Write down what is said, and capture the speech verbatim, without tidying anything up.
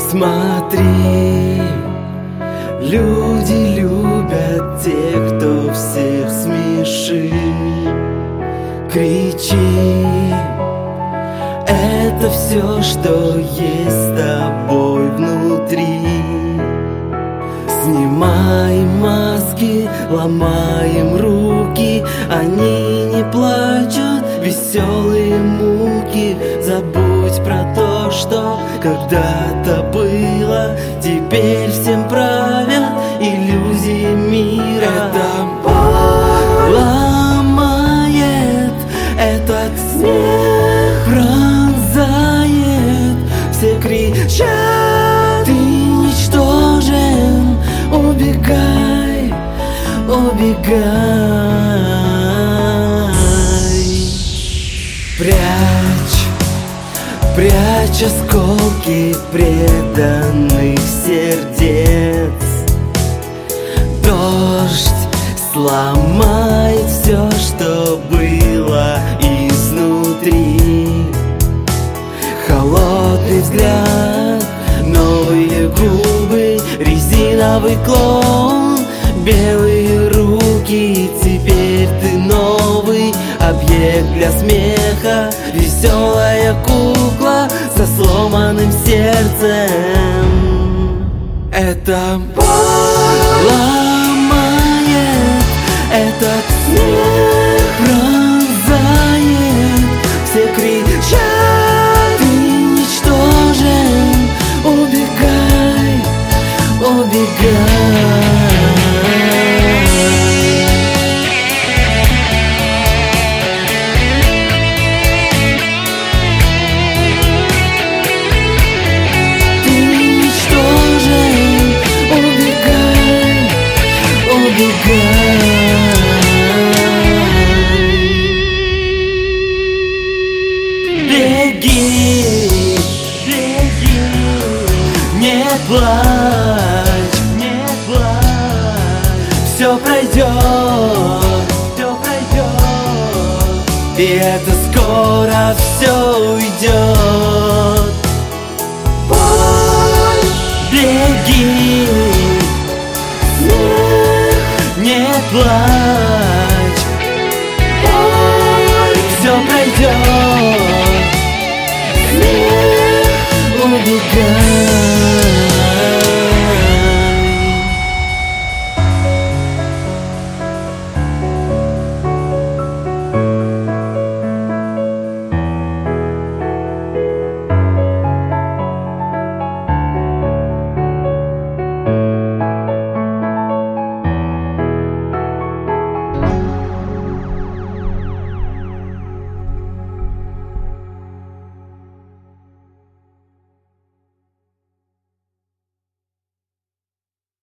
Смотри, люди любят тех, кто всех смешит. Кричи, это все, что есть с тобой внутри. Снимаем маски, ломаем руки, они не плачут, веселые муки. Забудь про то, что когда-то было, теперь всем правят иллюзии мира. Это боль ломает, этот смех пронзает. Все кричат, ты ничтожен, убегай, убегай. Прячь, прячь осколки преданных сердец. Дождь сломает все, что было изнутри. Холодный взгляд, новые губы, резиновый клон, белые руки. Теперь ты новый объект для смеха, веселая кукла со сломанным сердцем. Это боль ломает, этот смех